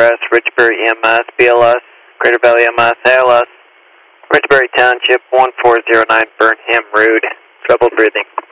Express, Ridgebury EMS, BLS, Crater Valley EMS, ALS, Ridgebury Township, 1409 Burnham Road, trouble breathing.